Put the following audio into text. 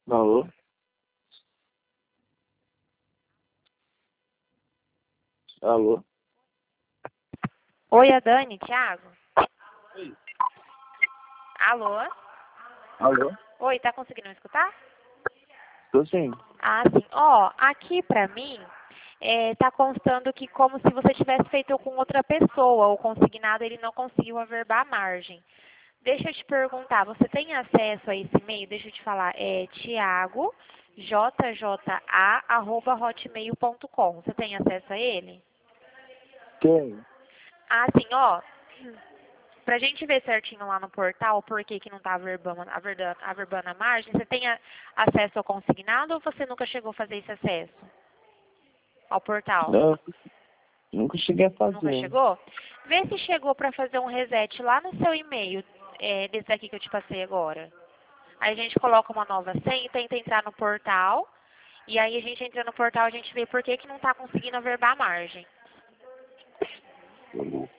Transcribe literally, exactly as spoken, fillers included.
Alô? Alô? Oi, a Dani, Thiago? Oi. Alô? Alô? Oi, tá conseguindo me escutar? Tô sim. Ah, sim. Ó, aqui pra mim, é, tá constando que como se você tivesse feito com outra pessoa, o consignado ele não conseguiu averbar a margem. Deixa eu te perguntar, você tem acesso a esse e-mail? Deixa eu te falar, é Thiago, J J A, arroba hotmail ponto com. Você tem acesso a ele? Quem? Ah, sim, ó. Pra gente ver certinho lá no portal por que, que não tá averbando, averbando, averbando a margem, você tem a- acesso ao consignado ou você nunca chegou a fazer esse acesso ao portal? Não, nunca cheguei a Nunca fazer. chegou? Vê se chegou para fazer um reset lá no seu e-mail, é, desse aqui que eu te passei agora. Aí a gente coloca uma nova senha e tenta entrar no portal. E aí a gente entra no portal, a gente vê por que, que não está conseguindo averbar a margem.